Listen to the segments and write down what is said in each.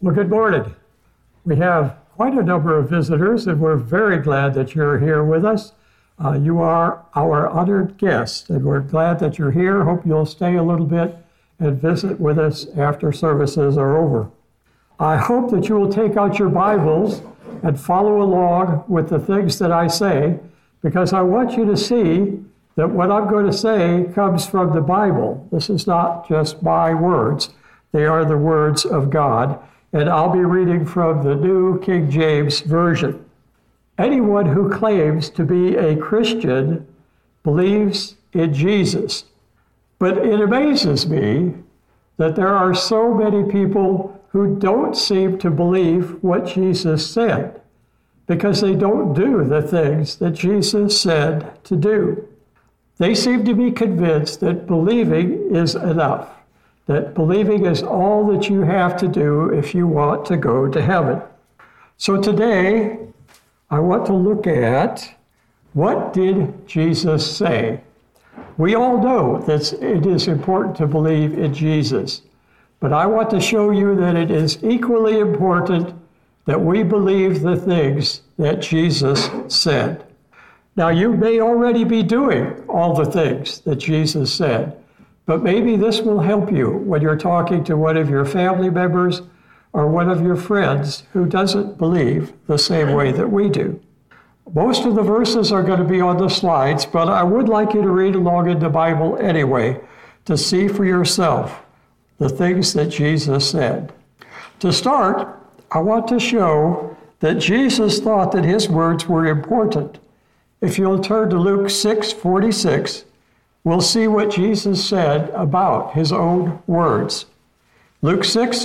Well, good morning. We have quite a number of visitors, and we're very glad that you're here with us. You are our honored guest, and we're glad that you're here. Hope you'll stay a little bit and visit with us after services are over. I hope that you will take out your Bibles and follow along with the things that I say, because I want you to see that what I'm going to say comes from the Bible. This is not just my words. They are the words of God. And I'll be reading from the New King James Version. Anyone who claims to be a Christian believes in Jesus. But it amazes me that there are so many people who don't seem to believe what Jesus said, because they don't do the things that Jesus said to do. They seem to be convinced that believing is enough, that believing is all that you have to do if you want to go to heaven. So today, I want to look at, what did Jesus say? We all know that it is important to believe in Jesus, but I want to show you that it is equally important that we believe the things that Jesus said. Now, you may already be doing all the things that Jesus said, but maybe this will help you when you're talking to one of your family members or one of your friends who doesn't believe the same way that we do. Most of the verses are going to be on the slides, but I would like you to read along in the Bible anyway to see for yourself the things that Jesus said. To start, I want to show that Jesus thought that his words were important. If you'll turn to Luke 6:46, we'll see what Jesus said about his own words. Luke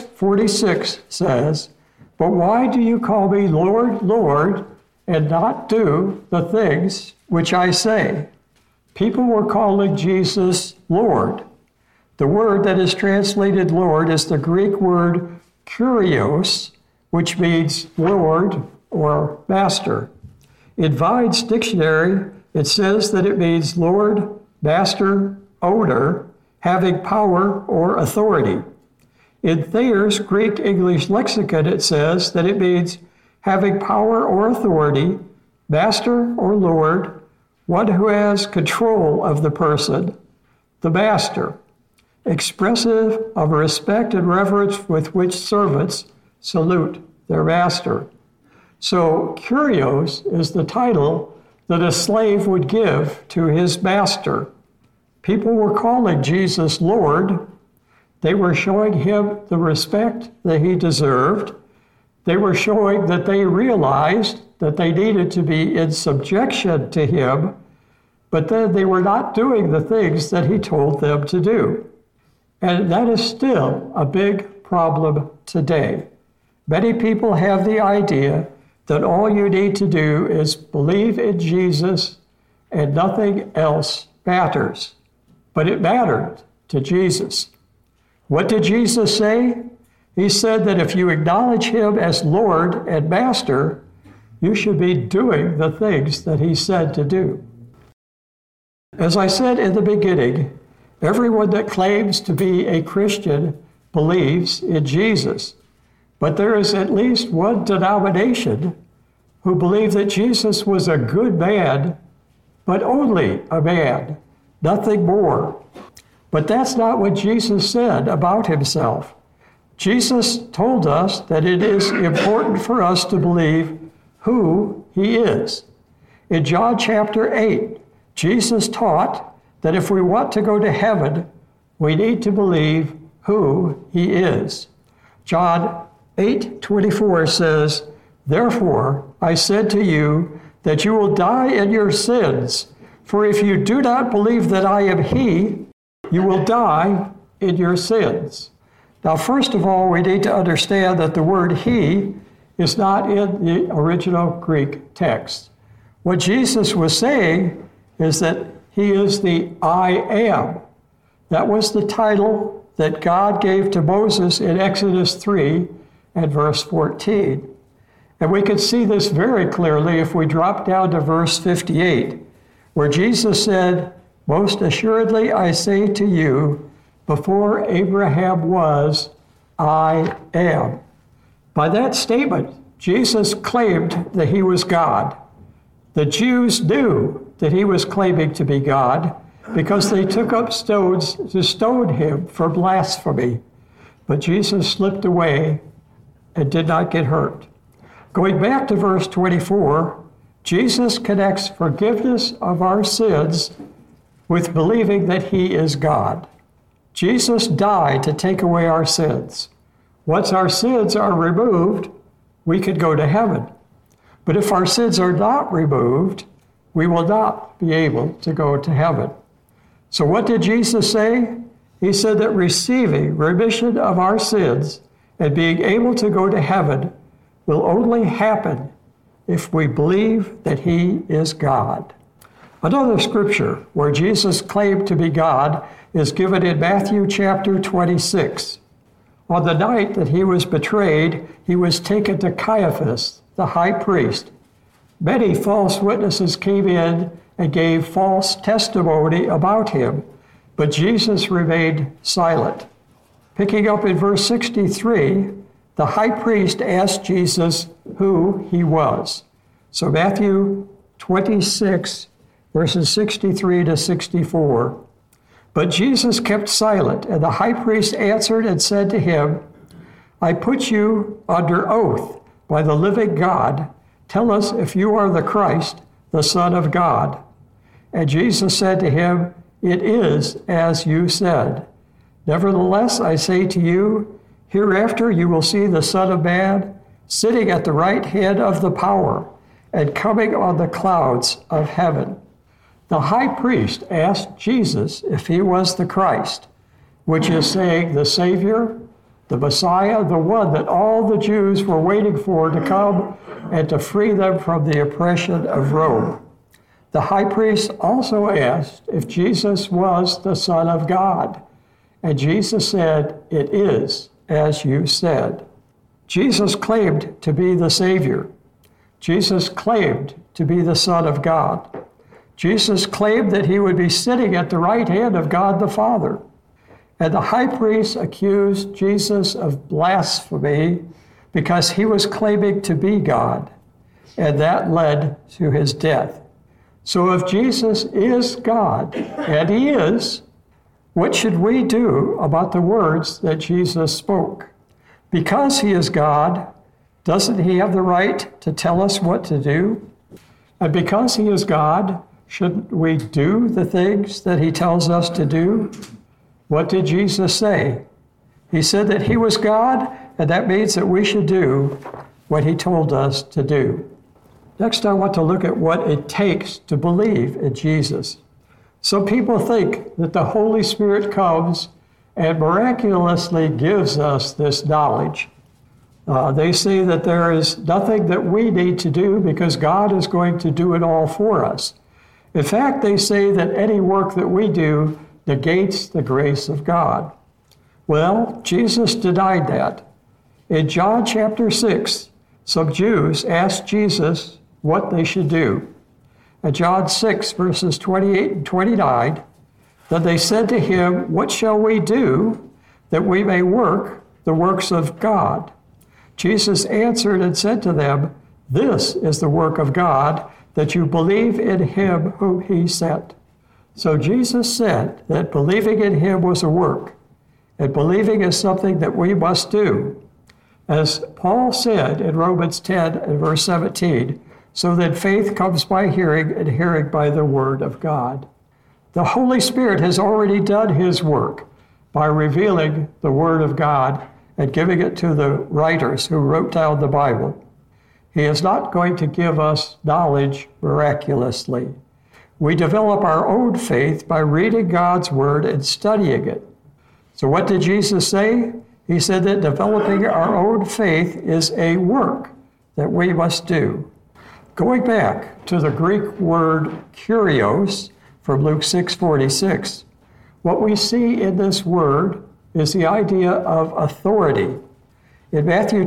6:46 says, "But why do you call me Lord, Lord, and not do the things which I say?" People were calling Jesus Lord. The word that is translated Lord is the Greek word kurios, which means Lord or Master. In Vine's dictionary, it says that it means Lord, Master, Owner, having power or authority. In Thayer's Greek English lexicon, it says that it means having power or authority, master or lord, one who has control of the person, the master, expressive of respect and reverence with which servants salute their master. So, kurios is the title that a slave would give to his master. People were calling Jesus Lord. They were showing him the respect that he deserved. They were showing that they realized that they needed to be in subjection to him, but then they were not doing the things that he told them to do. And that is still a big problem today. Many people have the idea that all you need to do is believe in Jesus and nothing else matters. But it mattered to Jesus. What did Jesus say? He said that if you acknowledge him as Lord and Master, you should be doing the things that he said to do. As I said in the beginning, everyone that claims to be a Christian believes in Jesus. But there is at least one denomination who believe that Jesus was a good man, but only a man, nothing more. But that's not what Jesus said about himself. Jesus told us that it is important for us to believe who he is. In John chapter 8, Jesus taught that if we want to go to heaven, we need to believe who he is. John 8:24 says, "Therefore I said to you that you will die in your sins, for if you do not believe that I am he, you will die in your sins." Now, first of all, we need to understand that the word he is not in the original Greek text. What Jesus was saying is that he is the I am. That was the title that God gave to Moses in Exodus 3 and verse 14. And we can see this very clearly if we drop down to verse 58, where Jesus said, "Most assuredly I say to you, before Abraham was, I am." By that statement, Jesus claimed that he was God. The Jews knew that he was claiming to be God because they took up stones to stone him for blasphemy. But Jesus slipped away and did not get hurt. Going back to verse 24, Jesus connects forgiveness of our sins with believing that he is God. Jesus died to take away our sins. Once our sins are removed, we can go to heaven. But if our sins are not removed, we will not be able to go to heaven. So what did Jesus say? He said that receiving remission of our sins and being able to go to heaven will only happen if we believe that he is God. Another scripture where Jesus claimed to be God is given in Matthew chapter 26. On the night that he was betrayed, he was taken to Caiaphas, the high priest. Many false witnesses came in and gave false testimony about him, but Jesus remained silent. Picking up in verse 63, the high priest asked Jesus who he was. So Matthew 26, verses 63 to 64. But Jesus kept silent, and the high priest answered and said to him, I put you under oath by the living God. Tell us if you are the Christ, the Son of God. And Jesus said to him, It is as you said. Nevertheless, I say to you, hereafter you will see the Son of Man sitting at the right hand of the power and coming on the clouds of heaven. The high priest asked Jesus if he was the Christ, which is saying the Savior, the Messiah, the one that all the Jews were waiting for to come and to free them from the oppression of Rome. The high priest also asked if Jesus was the Son of God, and Jesus said, It is as you said. Jesus claimed to be the Savior. Jesus claimed to be the Son of God. Jesus claimed that he would be sitting at the right hand of God the Father. And the high priest accused Jesus of blasphemy because he was claiming to be God, and that led to his death. So if Jesus is God, and he is, what should we do about the words that Jesus spoke? Because he is God, doesn't he have the right to tell us what to do? And because he is God, shouldn't we do the things that he tells us to do? What did Jesus say? He said that he was God, and that means that we should do what he told us to do. Next, I want to look at what it takes to believe in Jesus. Some people think that the Holy Spirit comes and miraculously gives us this knowledge. They say that there is nothing that we need to do because God is going to do it all for us. In fact, they say that any work that we do negates the grace of God. Well, Jesus denied that. In John chapter 6, some Jews asked Jesus what they should do. In John 6, verses 28 and 29, then they said to him, What shall we do that we may work the works of God? Jesus answered and said to them, This is the work of God, that you believe in him whom he sent. So Jesus said that believing in him was a work, and believing is something that we must do. As Paul said in Romans 10 and verse 17, so that faith comes by hearing, and hearing by the word of God. The Holy Spirit has already done his work by revealing the word of God and giving it to the writers who wrote down the Bible. He is not going to give us knowledge miraculously. We develop our own faith by reading God's word and studying it. So what did Jesus say? He said that developing our own faith is a work that we must do. Going back to the Greek word kurios from Luke 6:46, what we see in this word is the idea of authority. In Matthew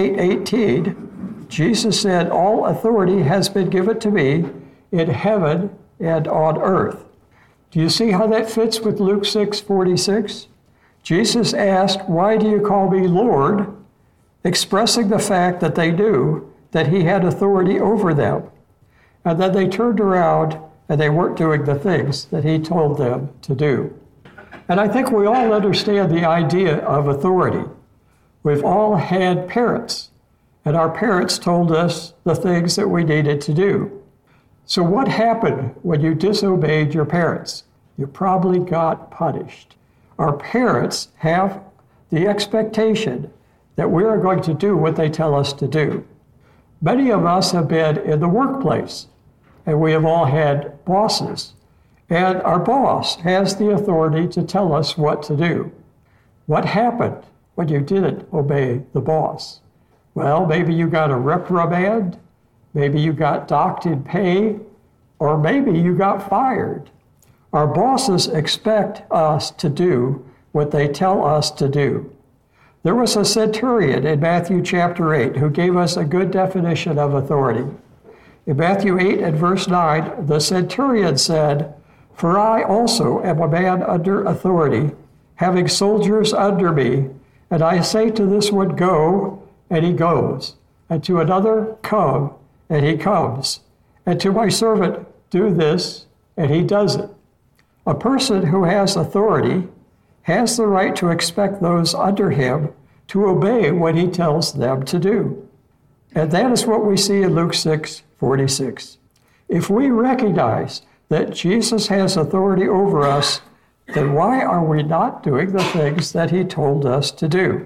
28:18, Jesus said, All authority has been given to me in heaven and on earth. Do you see how that fits with Luke 6:46? Jesus asked, Why do you call me Lord? expressing the fact that they knew that he had authority over them. And then they turned around and they weren't doing the things that he told them to do. And I think we all understand the idea of authority. We've all had parents, and our parents told us the things that we needed to do. So what happened when you disobeyed your parents? You probably got punished. Our parents have the expectation that we are going to do what they tell us to do. Many of us have been in the workplace, and we have all had bosses. And our boss has the authority to tell us what to do. What happened when you didn't obey the boss? Well, maybe you got a reprimand, maybe you got docked in pay, or maybe you got fired. Our bosses expect us to do what they tell us to do. There was a centurion in Matthew chapter 8 who gave us a good definition of authority. In Matthew 8 and verse 9, the centurion said, "For I also am a man under authority, having soldiers under me, and I say to this one, go, and he goes, and to another, come, and he comes, and to my servant, do this, and he does it." A person who has authority has the right to expect those under him to obey what he tells them to do. And that is what we see in Luke 6:46. If we recognize that Jesus has authority over us, then why are we not doing the things that he told us to do?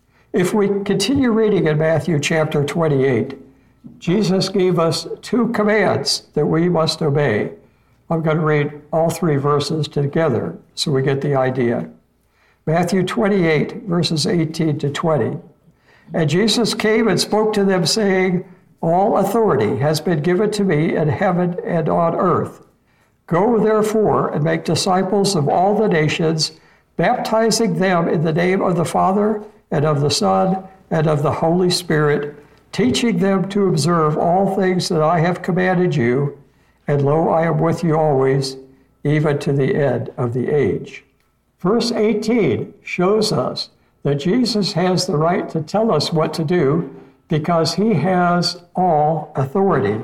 If we continue reading in Matthew chapter 28, Jesus gave us two commands that we must obey. I'm going to read all three verses together so we get the idea. Matthew 28, verses 18 to 20. "And Jesus came and spoke to them, saying, All authority has been given to me in heaven and on earth. Go therefore and make disciples of all the nations, baptizing them in the name of the Father and of the Son and of the Holy Spirit, teaching them to observe all things that I have commanded you. And lo, I am with you always, even to the end of the age." Verse 18 shows us that Jesus has the right to tell us what to do because he has all authority.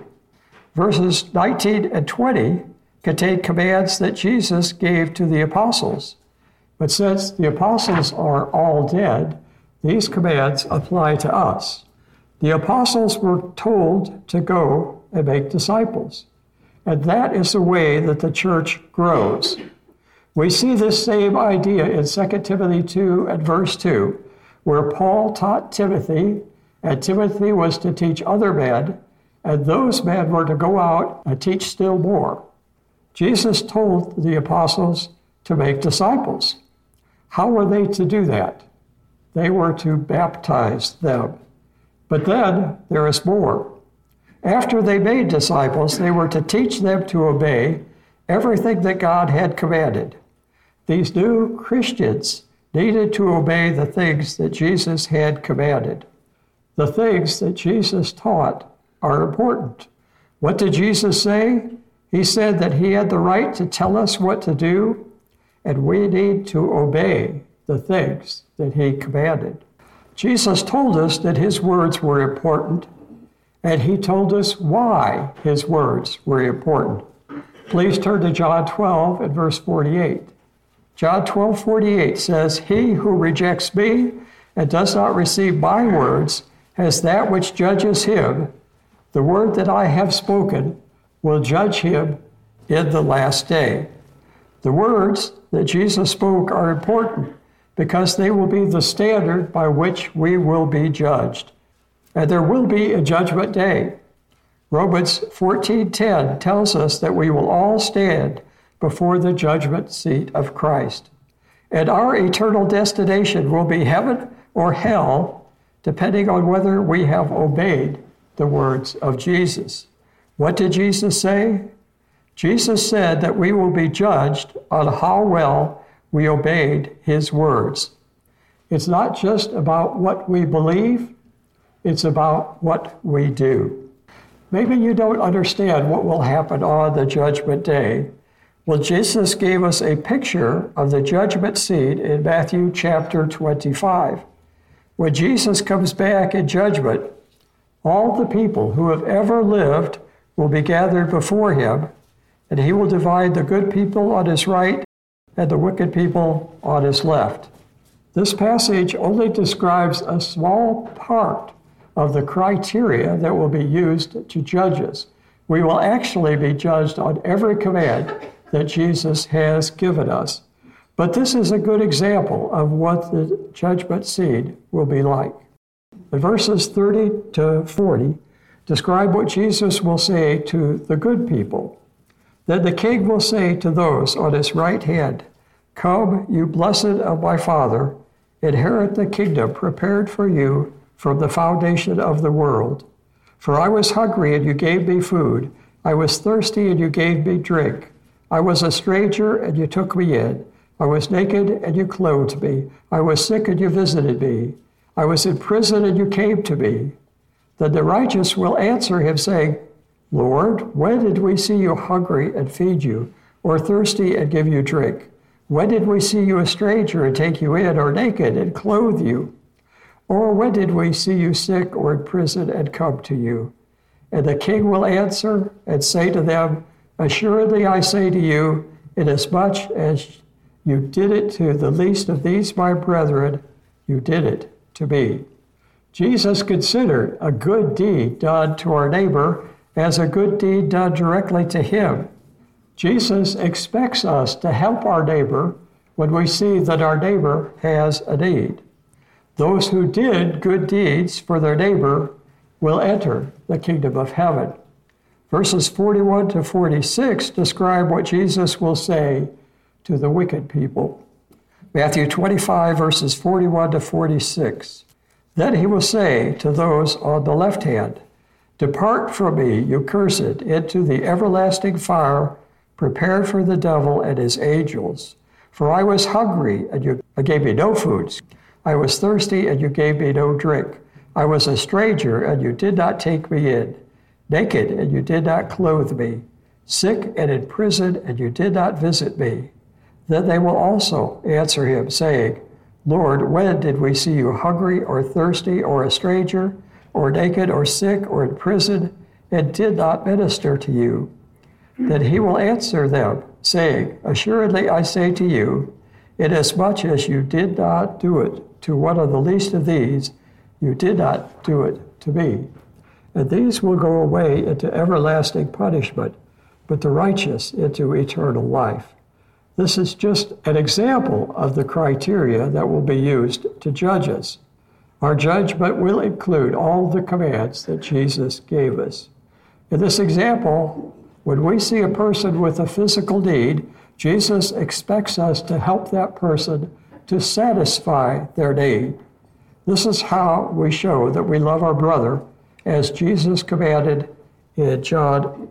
Verses 19 and 20 contain commands that Jesus gave to the apostles. But since the apostles are all dead, these commands apply to us. The apostles were told to go and make disciples. And that is the way that the church grows. We see this same idea in 2 Timothy 2 and verse 2, where Paul taught Timothy, and Timothy was to teach other men, and those men were to go out and teach still more. Jesus told the apostles to make disciples. How were they to do that? They were to baptize them. But then there is more. After they made disciples, they were to teach them to obey everything that God had commanded. These new Christians needed to obey the things that Jesus had commanded. The things that Jesus taught are important. What did Jesus say? He said that he had the right to tell us what to do, and we need to obey the things that he commanded. Jesus told us that his words were important, and he told us why his words were important. Please turn to John 12 and verse 48. John 12:48 says, "He who rejects me and does not receive my words has that which judges him. The word that I have spoken will judge him in the last day." The words that Jesus spoke are important because they will be the standard by which we will be judged. And there will be a judgment day. Romans 14:10 tells us that we will all stand before the judgment seat of Christ. And our eternal destination will be heaven or hell, depending on whether we have obeyed the words of Jesus. What did Jesus say? Jesus said that we will be judged on how well we obeyed his words. It's not just about what we believe, it's about what we do. Maybe you don't understand what will happen on the judgment day. Well, Jesus gave us a picture of the judgment seat in Matthew chapter 25. When Jesus comes back in judgment, all the people who have ever lived will be gathered before him, and he will divide the good people on his right and the wicked people on his left. This passage only describes a small part of the criteria that will be used to judge us. We will actually be judged on every command that Jesus has given us. But this is a good example of what the judgment scene will be like. The verses 30 to 40 describe what Jesus will say to the good people. Then the king will say to those on his right hand, "Come, you blessed of my Father, inherit the kingdom prepared for you from the foundation of the world. For I was hungry, and you gave me food. I was thirsty, and you gave me drink. I was a stranger, and you took me in. I was naked, and you clothed me. I was sick, and you visited me. I was in prison, and you came to me." Then the righteous will answer him, saying, "Lord, when did we see you hungry and feed you, or thirsty and give you drink? When did we see you a stranger and take you in, or naked and clothe you? Or when did we see you sick or in prison and come to you?" And the king will answer and say to them, "Assuredly I say to you, inasmuch as you did it to the least of these my brethren, you did it to me." Jesus considered a good deed done to our neighbor as a good deed done directly to him. Jesus expects us to help our neighbor when we see that our neighbor has a need. Those who did good deeds for their neighbor will enter the kingdom of heaven. Verses 41 to 46 describe what Jesus will say to the wicked people. Matthew 25, verses 41 to 46. Then he will say to those on the left hand, "Depart from me, you cursed, into the everlasting fire prepared for the devil and his angels. For I was hungry, and you gave me no food. I was thirsty, and you gave me no drink. I was a stranger, and you did not take me in. Naked, and you did not clothe me. Sick and in prison, and you did not visit me." Then they will also answer him, saying, "Lord, when did we see you hungry or thirsty or a stranger or naked or sick or in prison and did not minister to you?" Then he will answer them, saying, "Assuredly I say to you, inasmuch as you did not do it to one of the least of these, you did not do it to me." And these will go away into everlasting punishment, but the righteous into eternal life. This is just an example of the criteria that will be used to judge us. Our judgment will include all the commands that Jesus gave us. In this example, when we see a person with a physical need, Jesus expects us to help that person to satisfy their need. This is how we show that we love our brother, as Jesus commanded in John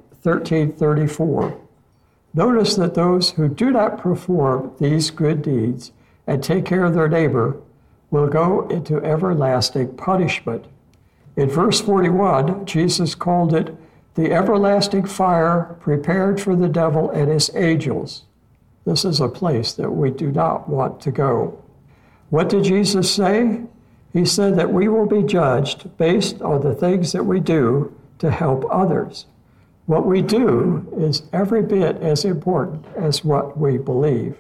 13:34. Notice that those who do not perform these good deeds and take care of their neighbor will go into everlasting punishment. In verse 41, Jesus called it the everlasting fire prepared for the devil and his angels. This is a place that we do not want to go. What did Jesus say? He said that we will be judged based on the things that we do to help others. What we do is every bit as important as what we believe.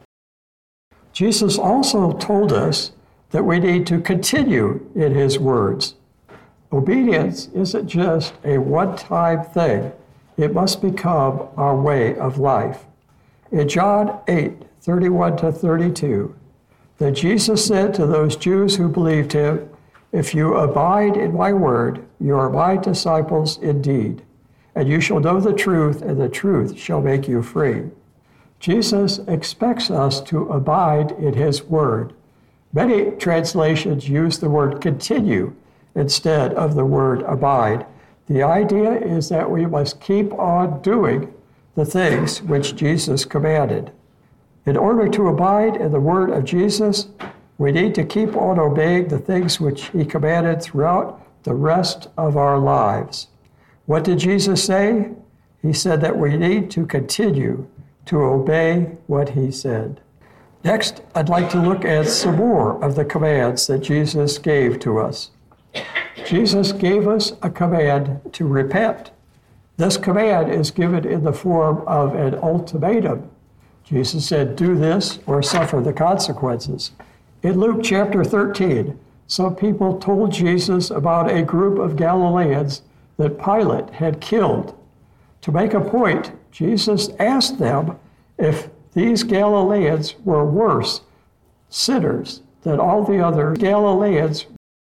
Jesus also told us that we need to continue in his words. Obedience isn't just a one-time thing. It must become our way of life. In John 8:31 to 32, then Jesus said to those Jews who believed him, "If you abide in my word, you are my disciples indeed, and you shall know the truth, and the truth shall make you free." Jesus expects us to abide in his word. Many translations use the word continue instead of the word abide. The idea is that we must keep on doing the things which Jesus commanded. In order to abide in the word of Jesus, we need to keep on obeying the things which he commanded throughout the rest of our lives. What did Jesus say? He said that we need to continue to obey what he said. Next, I'd like to look at some more of the commands that Jesus gave to us. Jesus gave us a command to repent. This command is given in the form of an ultimatum. Jesus said, do this or suffer the consequences. In Luke chapter 13, some people told Jesus about a group of Galileans that Pilate had killed. To make a point, Jesus asked them if these Galileans were worse sinners than all the other Galileans.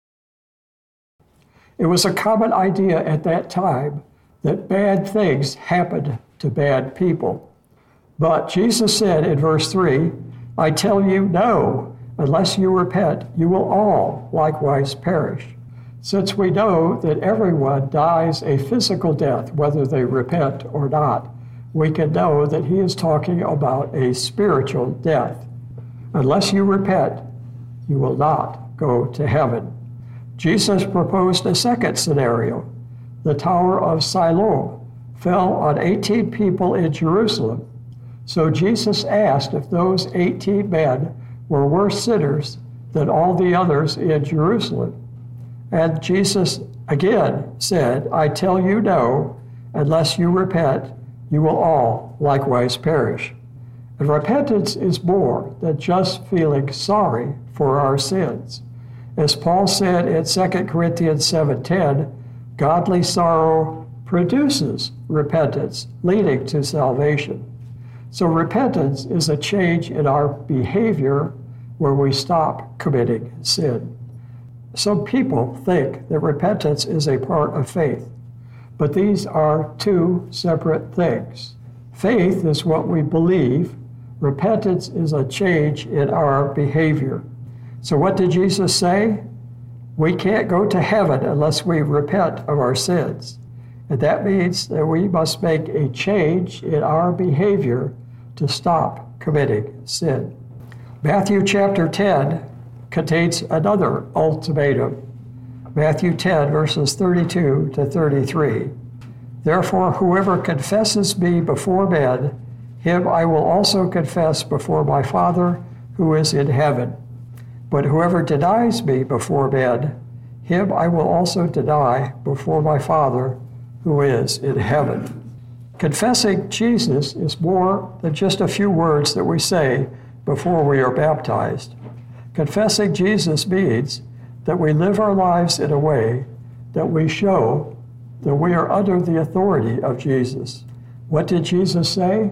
It was a common idea at that time that bad things happened to bad people. But Jesus said in verse 3, I tell you, no, unless you repent, you will all likewise perish. Since we know that everyone dies a physical death, whether they repent or not, we can know that he is talking about a spiritual death. Unless you repent, you will not go to heaven. Jesus proposed a second scenario. The Tower of Siloam fell on 18 people in Jerusalem. So Jesus asked if those 18 men were worse sinners than all the others in Jerusalem. And Jesus again said, I tell you no, unless you repent, you will all likewise perish. And repentance is more than just feeling sorry for our sins. As Paul said in 2 Corinthians 7:10, godly sorrow produces repentance, leading to salvation. So repentance is a change in our behavior where we stop committing sin. Some people think that repentance is a part of faith, but these are two separate things. Faith is what we believe. Repentance is a change in our behavior. So what did Jesus say? We can't go to heaven unless we repent of our sins. And that means that we must make a change in our behavior to stop committing sin. Matthew chapter 10 contains another ultimatum. Matthew 10, verses 32 to 33. Therefore, whoever confesses me before men, him I will also confess before my Father who is in heaven. But whoever denies me before men, him I will also deny before my Father who is in heaven. Confessing Jesus is more than just a few words that we say before we are baptized. Confessing Jesus means that we live our lives in a way that we show that we are under the authority of Jesus. What did Jesus say?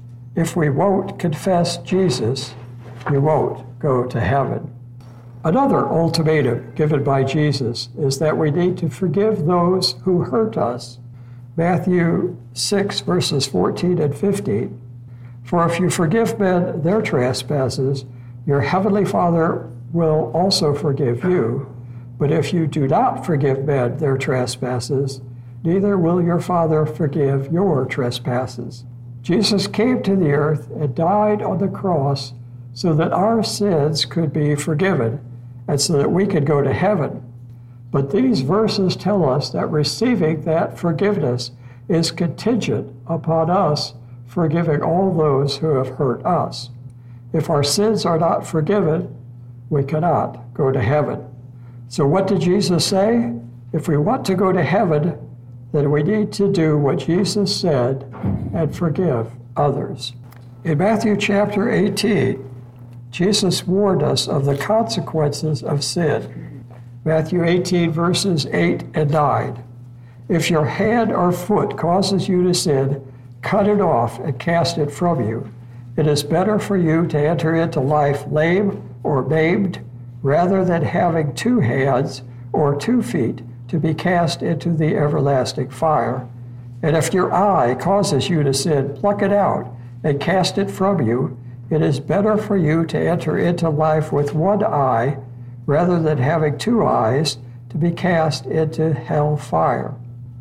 If we won't confess Jesus, we won't go to heaven. Another ultimatum given by Jesus is that we need to forgive those who hurt us. Matthew 6, verses 14 and 15. For if you forgive men their trespasses, your heavenly Father will also forgive you. But if you do not forgive men their trespasses, neither will your Father forgive your trespasses. Jesus came to the earth and died on the cross so that our sins could be forgiven and so that we could go to heaven. But these verses tell us that receiving that forgiveness is contingent upon us forgiving all those who have hurt us. If our sins are not forgiven, we cannot go to heaven. So what did Jesus say? If we want to go to heaven, then we need to do what Jesus said and forgive others. In Matthew chapter 18, Jesus warned us of the consequences of sin. Matthew 18, verses 8 and 9. If your hand or foot causes you to sin, cut it off and cast it from you. It is better for you to enter into life lame or maimed rather than having 2 hands or 2 feet to be cast into the everlasting fire. And if your eye causes you to sin, pluck it out and cast it from you. It is better for you to enter into life with 1 eye rather than having 2 eyes to be cast into hell fire.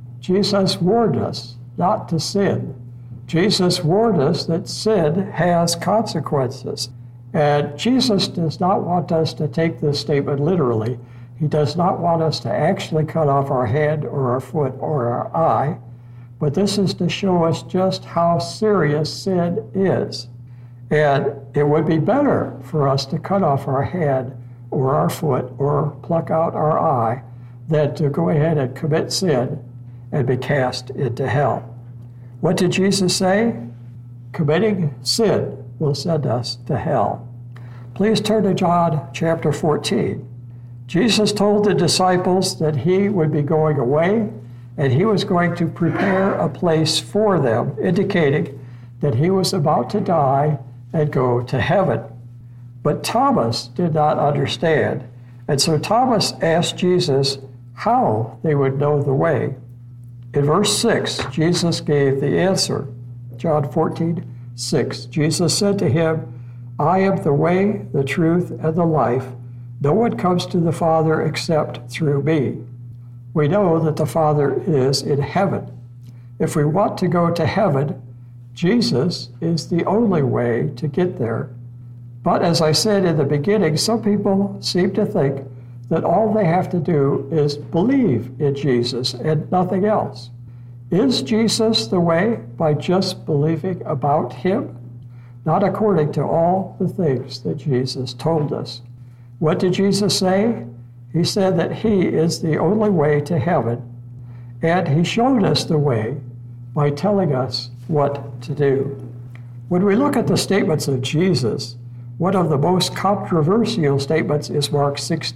Jesus warned us not to sin. Jesus warned us that sin has consequences. And Jesus does not want us to take this statement literally. He does not want us to actually cut off our hand or our foot or our eye, but this is to show us just how serious sin is. And it would be better for us to cut off our hand or our foot or pluck out our eye than to go ahead and commit sin and be cast into hell. What did Jesus say? Committing sin will send us to hell. Please turn to John chapter 14. Jesus told the disciples that he would be going away and he was going to prepare a place for them, indicating that he was about to die and go to heaven. But Thomas did not understand, and so Thomas asked Jesus how they would know the way. In verse 6, Jesus gave the answer. John 14:6, Jesus said to him, I am the way, the truth, and the life. No one comes to the Father except through me. We know that the Father is in heaven. If we want to go to heaven, Jesus is the only way to get there. But as I said in the beginning, some people seem to think that all they have to do is believe in Jesus and nothing else. Is Jesus the way by just believing about him? Not according to all the things that Jesus told us. What did Jesus say? He said that he is the only way to heaven, and he showed us the way by telling us what to do. When we look at the statements of Jesus, one of the most controversial statements is Mark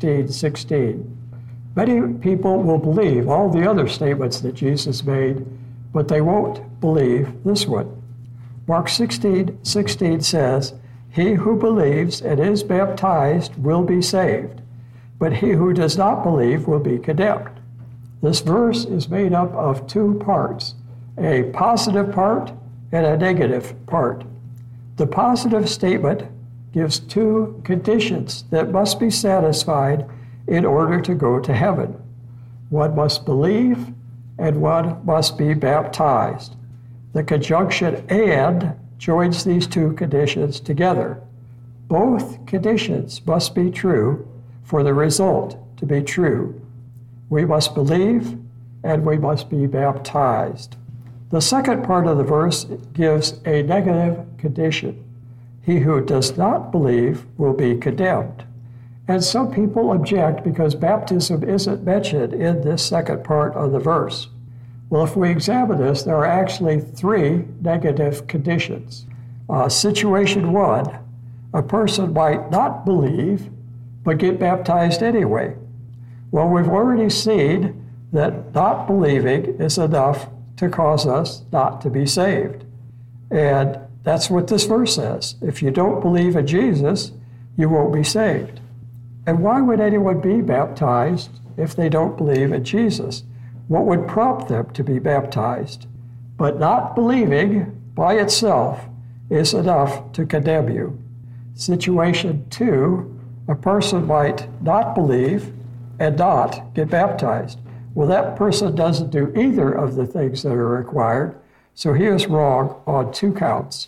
16:16. Many people will believe all the other statements that Jesus made, but they won't believe this one. Mark 16:16 says, he who believes and is baptized will be saved, but he who does not believe will be condemned. This verse is made up of two parts, a positive part and a negative part. The positive statement gives two conditions that must be satisfied in order to go to heaven. One must believe and one must be baptized. The conjunction and joins these two conditions together. Both conditions must be true for the result to be true. We must believe and we must be baptized. The second part of the verse gives a negative condition. He who does not believe will be condemned. And some people object because baptism isn't mentioned in this second part of the verse. Well, if we examine this, there are actually three negative conditions. Situation one, a person might not believe but get baptized anyway. Well, we've already seen that not believing is enough to cause us not to be saved. And that's what this verse says. If you don't believe in Jesus, you won't be saved. And why would anyone be baptized if they don't believe in Jesus? What would prompt them to be baptized? But not believing by itself is enough to condemn you. Situation two, a person might not believe and not get baptized. Well, that person doesn't do either of the things that are required, so he is wrong on two counts.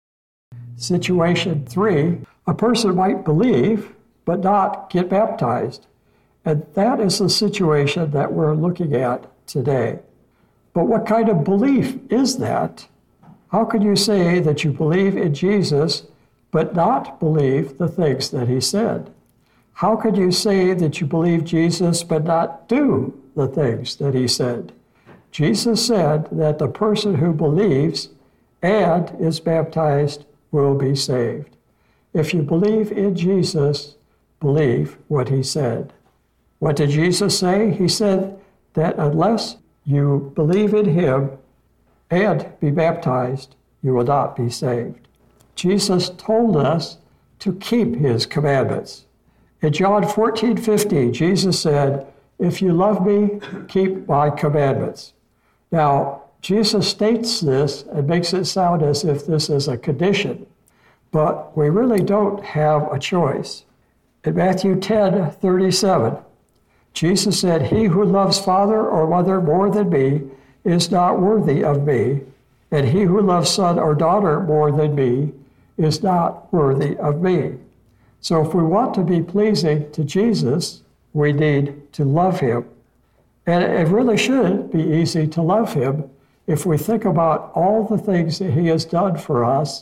Situation three, a person might believe but not get baptized. And that is the situation that we're looking at today. But what kind of belief is that? How can you say that you believe in Jesus but not believe the things that he said? How could you say that you believe Jesus but not do the things that he said? Jesus said that the person who believes and is baptized will be saved. If you believe in Jesus, believe what he said. What did Jesus say? He said that unless you believe in him and be baptized, you will not be saved. Jesus told us to keep his commandments. In John 14:15, Jesus said, if you love me, keep my commandments. Now, Jesus states this and makes it sound as if this is a condition, but we really don't have a choice. In Matthew 10:37, Jesus said, he who loves father or mother more than me is not worthy of me, and he who loves son or daughter more than me is not worthy of me. So if we want to be pleasing to Jesus, we need to love him. And it really should be easy to love him if we think about all the things that he has done for us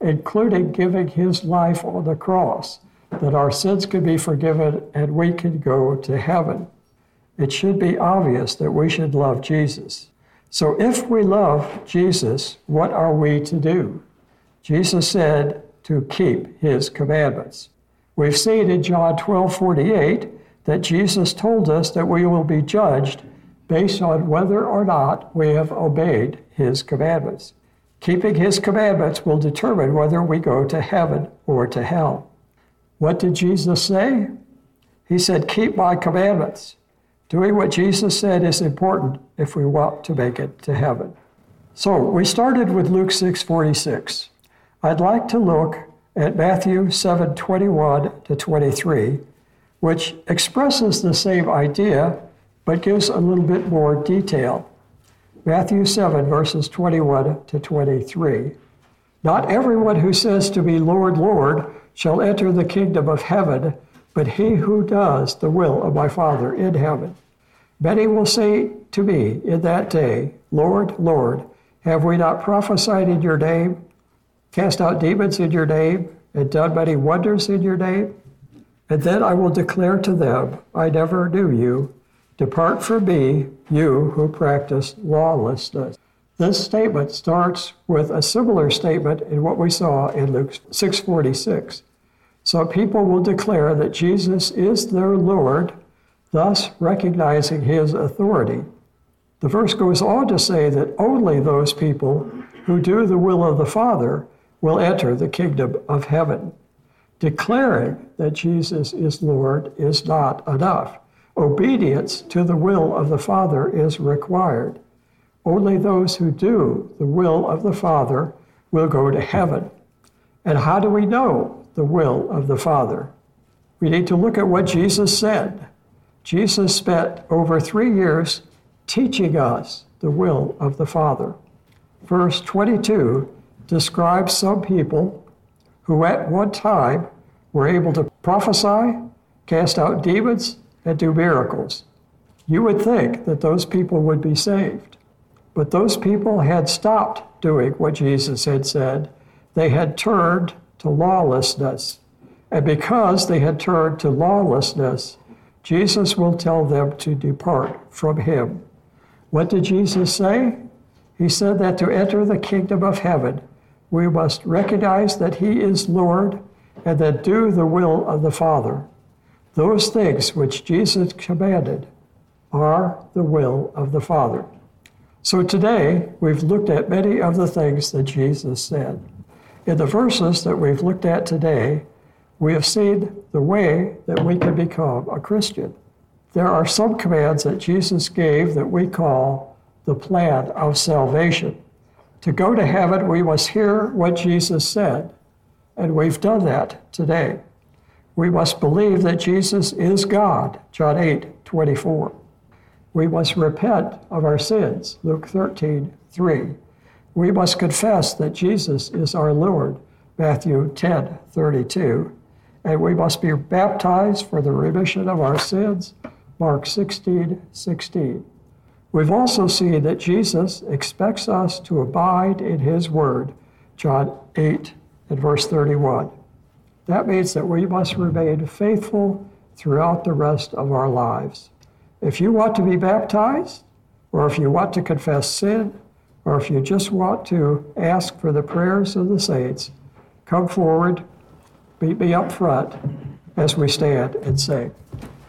including giving his life on the cross, that our sins could be forgiven and we could go to heaven. It should be obvious that we should love Jesus. So if we love Jesus, what are we to do? Jesus said to keep his commandments. We've seen in John 12:48 that Jesus told us that we will be judged based on whether or not we have obeyed his commandments. Keeping his commandments will determine whether we go to heaven or to hell. What did Jesus say? He said, keep my commandments. Doing what Jesus said is important if we want to make it to heaven. So we started with Luke 6:46. I'd like to look at Matthew 7:21-23, which expresses the same idea, but gives a little bit more detail. Matthew 7, verses 21-23. Not everyone who says to me, Lord, Lord, shall enter the kingdom of heaven, but he who does the will of my Father in heaven. Many will say to me in that day, Lord, Lord, have we not prophesied in your name, cast out demons in your name, and done many wonders in your name? And then I will declare to them, I never knew you. Depart from me, you who practice lawlessness. This statement starts with a similar statement in what we saw in Luke 6:46. So people will declare that Jesus is their Lord, thus recognizing his authority. The verse goes on to say that only those people who do the will of the Father will enter the kingdom of heaven. Declaring that Jesus is Lord is not enough. Obedience to the will of the Father is required. Only those who do the will of the Father will go to heaven. And how do we know the will of the Father? We need to look at what Jesus said. Jesus spent over 3 years teaching us the will of the Father. Verse 22 describes some people who at one time were able to prophesy, cast out demons, and do miracles. You would think that those people would be saved. But those people had stopped doing what Jesus had said. They had turned to lawlessness. And because they had turned to lawlessness, Jesus will tell them to depart from him. What did Jesus say? He said that to enter the kingdom of heaven, we must recognize that he is Lord and then do the will of the Father. Those things which Jesus commanded are the will of the Father. So today, we've looked at many of the things that Jesus said. In the verses that we've looked at today, we have seen the way that we can become a Christian. There are some commands that Jesus gave that we call the plan of salvation. To go to heaven, we must hear what Jesus said, and we've done that today. We must believe that Jesus is God, John 8:24. We must repent of our sins, Luke 13:3. We must confess that Jesus is our Lord, Matthew 10:32. And we must be baptized for the remission of our sins, Mark 16:16. We've also seen that Jesus expects us to abide in his word, John 8 and verse 31. That means that we must remain faithful throughout the rest of our lives. If you want to be baptized, or if you want to confess sin, or if you just want to ask for the prayers of the saints, come forward, meet me up front as we stand and sing.